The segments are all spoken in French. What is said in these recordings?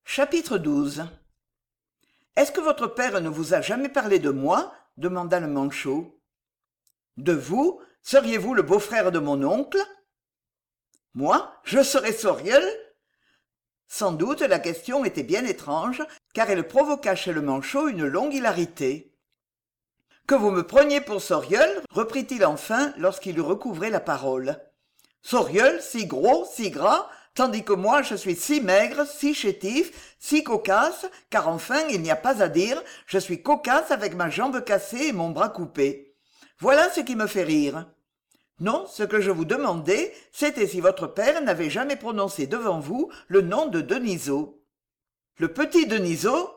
Chapitre 12. Est-ce que votre père ne vous a jamais parlé de moi demanda le manchot. De vous? Seriez-vous le beau-frère de mon oncle? Moi? Je serais Soriol? Sans doute la question était bien étrange, car elle provoqua chez le manchot une longue hilarité. Que vous me preniez pour Soriol, reprit-il enfin lorsqu'il eut recouvré la parole. Soriol, si gros, si gras, tandis que moi je suis si maigre, si chétif, si cocasse, car enfin il n'y a pas à dire, je suis cocasse avec ma jambe cassée et mon bras coupé. Voilà ce qui me fait rire. Non, ce que je vous demandais, c'était si votre père n'avait jamais prononcé devant vous le nom de Denisot. Le petit Denisot?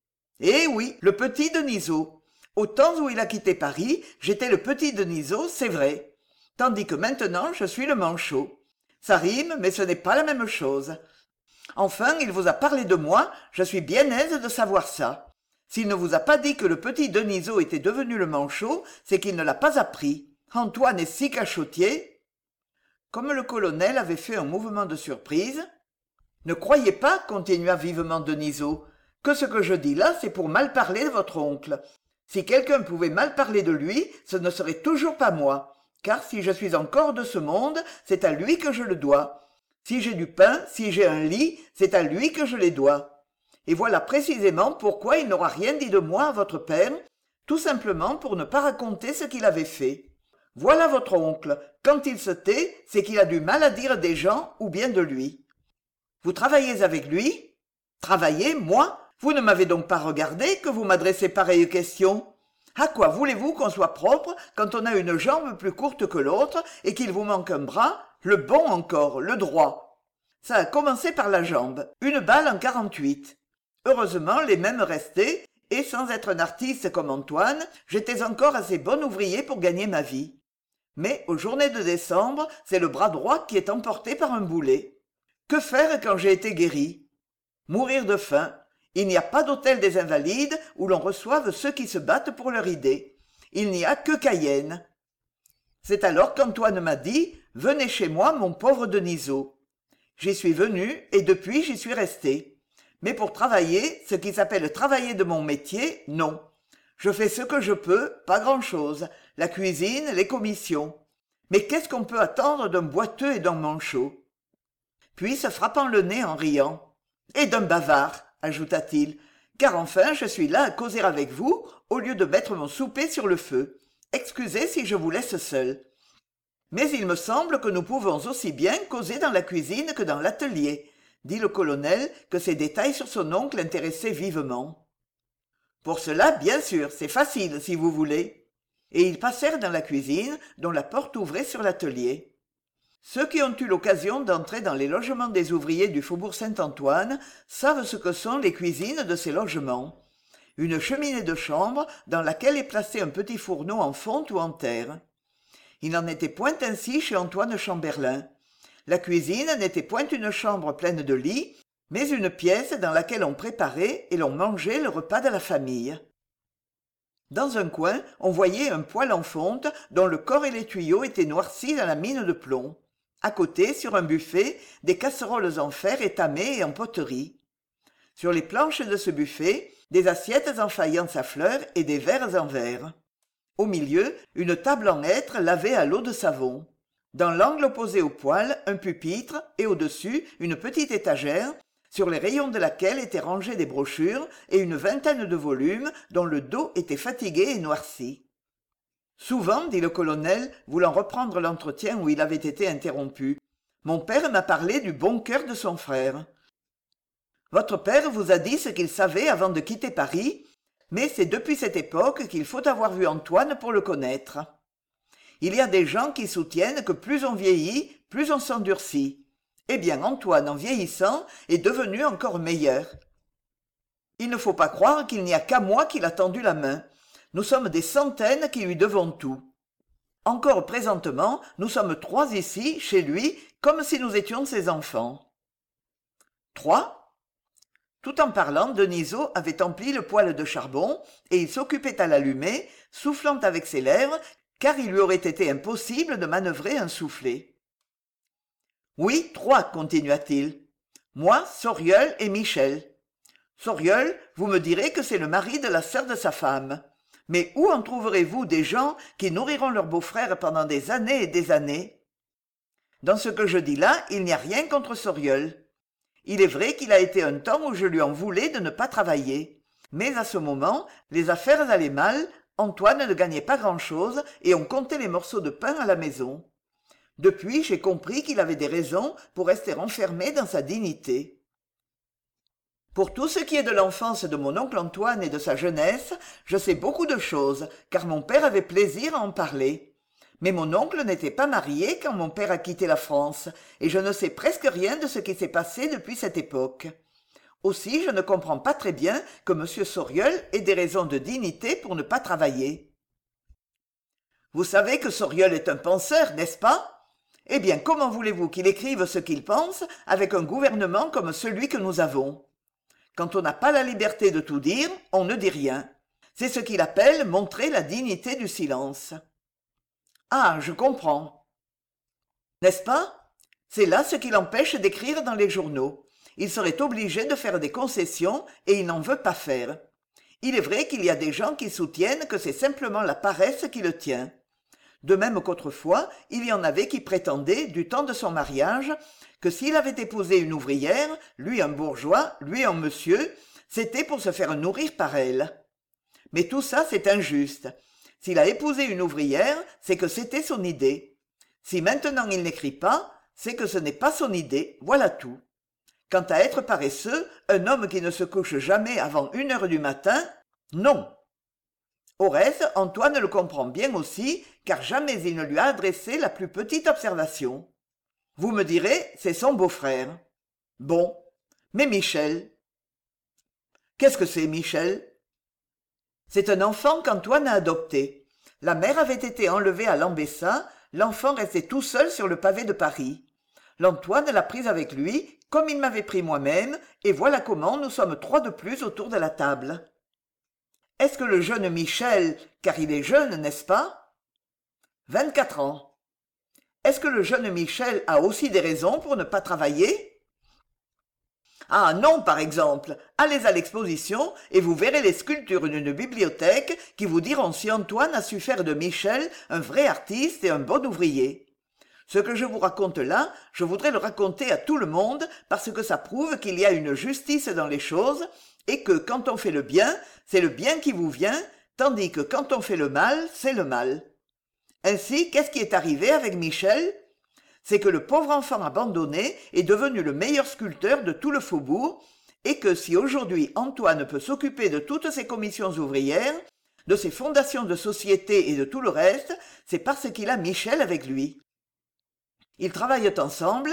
Eh oui, le petit Denisot. Au temps où il a quitté Paris, j'étais le petit Denisot, c'est vrai. Tandis que maintenant je suis le manchot. Ça rime, mais ce n'est pas la même chose. Enfin, il vous a parlé de moi, je suis bien aise de savoir ça. S'il ne vous a pas dit que le petit Denisot était devenu le manchot, c'est qu'il ne l'a pas appris. Antoine est si cachotier. Comme le colonel avait fait un mouvement de surprise. Ne croyez pas, continua vivement Denisot, que ce que je dis là, c'est pour mal parler de votre oncle. Si quelqu'un pouvait mal parler de lui, ce ne serait toujours pas moi. Car si je suis encore de ce monde, c'est à lui que je le dois. Si j'ai du pain, si j'ai un lit, c'est à lui que je les dois. Et voilà précisément pourquoi il n'aura rien dit de moi à votre père, tout simplement pour ne pas raconter ce qu'il avait fait. Voilà votre oncle. Quand il se tait, c'est qu'il a du mal à dire des gens ou bien de lui. Vous travaillez avec lui? Travailler, moi? Vous ne m'avez donc pas regardé que vous m'adressez pareille question? À quoi voulez-vous qu'on soit propre quand on a une jambe plus courte que l'autre et qu'il vous manque un bras, le bon encore, le droit? Ça a commencé par la jambe, une balle en 48. Heureusement, les mêmes restaient, et sans être un artiste comme Antoine, j'étais encore assez bon ouvrier pour gagner ma vie. Mais aux journées de décembre, c'est le bras droit qui est emporté par un boulet. Que faire quand j'ai été guéri? Mourir de faim. Il n'y a pas d'hôtel des Invalides où l'on reçoive ceux qui se battent pour leur idée. Il n'y a que Cayenne. C'est alors qu'Antoine m'a dit « Venez chez moi, mon pauvre Denisot ». J'y suis venu et depuis j'y suis resté. Mais pour travailler, ce qui s'appelle travailler de mon métier, non. Je fais ce que je peux, pas grand-chose. La cuisine, les commissions. Mais qu'est-ce qu'on peut attendre d'un boiteux et d'un manchot? Puis, se frappant le nez en riant. Et d'un bavard, ajouta-t-il, car enfin je suis là à causer avec vous, au lieu de mettre mon souper sur le feu. Excusez si je vous laisse seul. Mais il me semble que nous pouvons aussi bien causer dans la cuisine que dans l'atelier, dit le colonel, que ces détails sur son oncle intéressaient vivement. Pour cela, bien sûr, c'est facile, si vous voulez. Et ils passèrent dans la cuisine, dont la porte ouvrait sur l'atelier. Ceux qui ont eu l'occasion d'entrer dans les logements des ouvriers du faubourg Saint-Antoine savent ce que sont les cuisines de ces logements. Une cheminée de chambre dans laquelle est placé un petit fourneau en fonte ou en terre. Il n'en était point ainsi chez Antoine Chamberlain. La cuisine n'était point une chambre pleine de lits, mais une pièce dans laquelle on préparait et l'on mangeait le repas de la famille. Dans un coin, on voyait un poêle en fonte dont le corps et les tuyaux étaient noircis dans la mine de plomb. À côté, sur un buffet, des casseroles en fer étamées et en poterie. Sur les planches de ce buffet, des assiettes en faïence à fleurs et des verres en verre. Au milieu, une table en hêtre lavée à l'eau de savon. Dans l'angle opposé au poêle, un pupitre et au-dessus, une petite étagère, sur les rayons de laquelle étaient rangées des brochures et une vingtaine de volumes dont le dos était fatigué et noirci. Souvent, dit le colonel, voulant reprendre l'entretien où il avait été interrompu, mon père m'a parlé du bon cœur de son frère. Votre père vous a dit ce qu'il savait avant de quitter Paris, mais c'est depuis cette époque qu'il faut avoir vu Antoine pour le connaître. Il y a des gens qui soutiennent que plus on vieillit, plus on s'endurcit. Eh bien, Antoine, en vieillissant, est devenu encore meilleur. Il ne faut pas croire qu'il n'y a qu'à moi qu'il a tendu la main. Nous sommes des centaines qui lui devons tout. Encore présentement, nous sommes 3 ici, chez lui, comme si nous étions ses enfants. 3? Tout en parlant, Denisot avait empli le poêle de charbon, et il s'occupait à l'allumer, soufflant avec ses lèvres, car il lui aurait été impossible de manœuvrer un soufflet. Oui, 3, continua-t-il. Moi, Soriol et Michel. Soriol, vous me direz que c'est le mari de la sœur de sa femme. Mais où en trouverez-vous des gens qui nourriront leur beau-frère pendant des années et des années? Dans ce que je dis là, il n'y a rien contre Soriol. Il est vrai qu'il a été un temps où je lui en voulais de ne pas travailler. Mais à ce moment, les affaires allaient mal, Antoine ne gagnait pas grand-chose et on comptait les morceaux de pain à la maison. Depuis, j'ai compris qu'il avait des raisons pour rester enfermé dans sa dignité. Pour tout ce qui est de l'enfance de mon oncle Antoine et de sa jeunesse, je sais beaucoup de choses, car mon père avait plaisir à en parler. Mais mon oncle n'était pas marié quand mon père a quitté la France, et je ne sais presque rien de ce qui s'est passé depuis cette époque. Aussi, je ne comprends pas très bien que M. Soriol ait des raisons de dignité pour ne pas travailler. Vous savez que Soriol est un penseur, n'est-ce pas? Eh bien, comment voulez-vous qu'il écrive ce qu'il pense avec un gouvernement comme celui que nous avons? Quand on n'a pas la liberté de tout dire, on ne dit rien. C'est ce qu'il appelle montrer la dignité du silence. Ah, je comprends. N'est-ce pas? C'est là ce qui l'empêche d'écrire dans les journaux. Il serait obligé de faire des concessions et il n'en veut pas faire. Il est vrai qu'il y a des gens qui soutiennent que c'est simplement la paresse qui le tient. De même qu'autrefois, il y en avait qui prétendaient, du temps de son mariage, que s'il avait épousé une ouvrière, lui un bourgeois, lui un monsieur, c'était pour se faire nourrir par elle. Mais tout ça, c'est injuste. S'il a épousé une ouvrière, c'est que c'était son idée. Si maintenant il n'écrit pas, c'est que ce n'est pas son idée, voilà tout. Quant à être paresseux, un homme qui ne se couche jamais avant 1 heure du matin, non. Au reste, Antoine le comprend bien aussi, car jamais il ne lui a adressé la plus petite observation. Vous me direz, c'est son beau-frère. Bon, mais Michel. Qu'est-ce que c'est, Michel? C'est un enfant qu'Antoine a adopté. La mère avait été enlevée à Lambessa, l'enfant restait tout seul sur le pavé de Paris. L'Antoine l'a prise avec lui, comme il m'avait pris moi-même, et voilà comment nous sommes 3 de plus autour de la table. Est-ce que le jeune Michel, car il est jeune, n'est-ce pas? 24 ans. Est-ce que le jeune Michel a aussi des raisons pour ne pas travailler? Ah non, par exemple, allez à l'exposition et vous verrez les sculptures d'une bibliothèque qui vous diront si Antoine a su faire de Michel un vrai artiste et un bon ouvrier. Ce que je vous raconte là, je voudrais le raconter à tout le monde parce que ça prouve qu'il y a une justice dans les choses et que quand on fait le bien, c'est le bien qui vous vient, tandis que quand on fait le mal, c'est le mal. Ainsi, qu'est-ce qui est arrivé avec Michel? C'est que le pauvre enfant abandonné est devenu le meilleur sculpteur de tout le faubourg, et que si aujourd'hui Antoine peut s'occuper de toutes ses commissions ouvrières, de ses fondations de société et de tout le reste, c'est parce qu'il a Michel avec lui. Ils travaillent ensemble.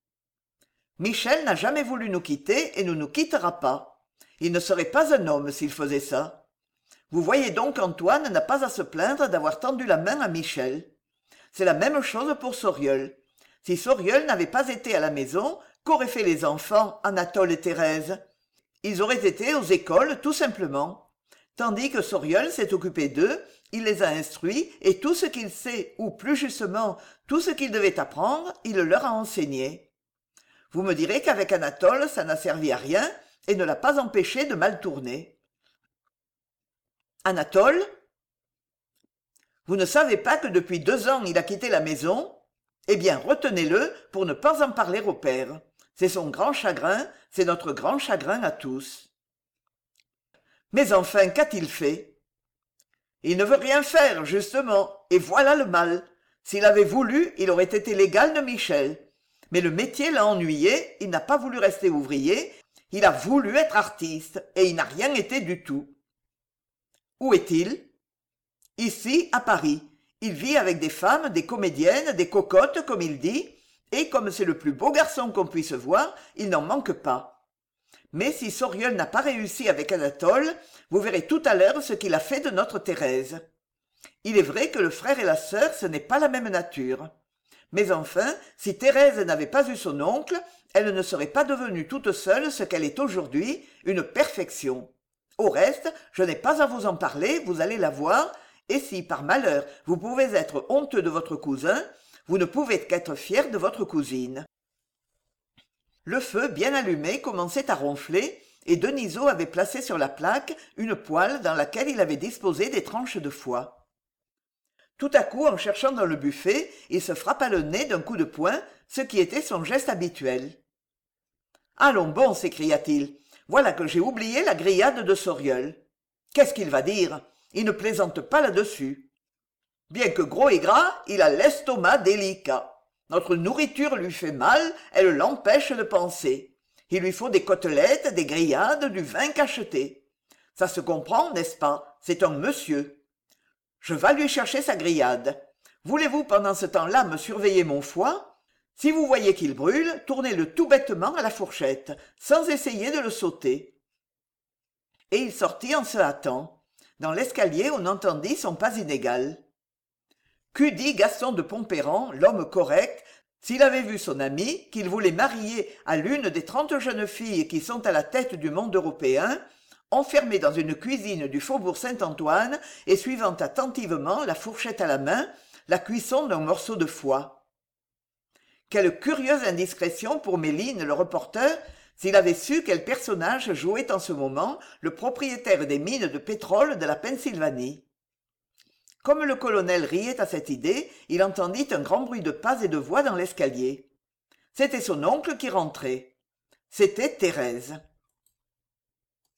Michel n'a jamais voulu nous quitter et ne nous quittera pas. Il ne serait pas un homme s'il faisait ça. Vous voyez donc qu'Antoine n'a pas à se plaindre d'avoir tendu la main à Michel. C'est la même chose pour Soriol. Si Soriol n'avait pas été à la maison, qu'auraient fait les enfants, Anatole et Thérèse? Ils auraient été aux écoles, tout simplement. Tandis que Soriol s'est occupé d'eux, il les a instruits, et tout ce qu'il sait, ou plus justement, tout ce qu'il devait apprendre, il leur a enseigné. Vous me direz qu'avec Anatole, ça n'a servi à rien, et ne l'a pas empêché de mal tourner. Anatole? Vous ne savez pas que depuis 2 ans il a quitté la maison? Eh bien, retenez-le pour ne pas en parler au père. C'est son grand chagrin, c'est notre grand chagrin à tous. Mais enfin, qu'a-t-il fait? Il ne veut rien faire, justement, et voilà le mal. S'il avait voulu, il aurait été l'égal de Michel. Mais le métier l'a ennuyé, il n'a pas voulu rester ouvrier, il a voulu être artiste, et il n'a rien été du tout. Où est-il? Ici, à Paris. Il vit avec des femmes, des comédiennes, des cocottes, comme il dit, et comme c'est le plus beau garçon qu'on puisse voir, il n'en manque pas. Mais si Soriol n'a pas réussi avec Anatole, vous verrez tout à l'heure ce qu'il a fait de notre Thérèse. Il est vrai que le frère et la sœur, ce n'est pas la même nature. Mais enfin, si Thérèse n'avait pas eu son oncle, elle ne serait pas devenue toute seule ce qu'elle est aujourd'hui, une perfection. Au reste, je n'ai pas à vous en parler, vous allez la voir, et si, par malheur, vous pouvez être honteux de votre cousin, vous ne pouvez qu'être fier de votre cousine. Le feu bien allumé commençait à ronfler, et Denisot avait placé sur la plaque une poêle dans laquelle il avait disposé des tranches de foie. Tout à coup, en cherchant dans le buffet, il se frappa le nez d'un coup de poing, ce qui était son geste habituel. « Allons bon, s'écria-t-il, voilà que j'ai oublié la grillade de Sorieul. Qu'est-ce qu'il va dire? Il ne plaisante pas là-dessus. Bien que gros et gras, il a l'estomac délicat. Notre nourriture lui fait mal, elle l'empêche de penser. Il lui faut des côtelettes, des grillades, du vin cacheté. Ça se comprend, n'est-ce pas? C'est un monsieur. Je vas lui chercher sa grillade. Voulez-vous pendant ce temps-là me surveiller mon foie? Si vous voyez qu'il brûle, tournez-le tout bêtement à la fourchette, sans essayer de le sauter. » Et il sortit en se hâtant. Dans l'escalier, on entendit son pas inégal. Qu'eût dit Gaston de Pompérand, l'homme correct, s'il avait vu son ami, qu'il voulait marier à l'une des 30 jeunes filles qui sont à la tête du monde européen, enfermé dans une cuisine du faubourg Saint-Antoine et suivant attentivement, la fourchette à la main, la cuisson d'un morceau de foie. Quelle curieuse indiscrétion pour Méline, le reporter, s'il avait su quel personnage jouait en ce moment le propriétaire des mines de pétrole de la Pennsylvanie. Comme le colonel riait à cette idée, il entendit un grand bruit de pas et de voix dans l'escalier. C'était son oncle qui rentrait. C'était Thérèse.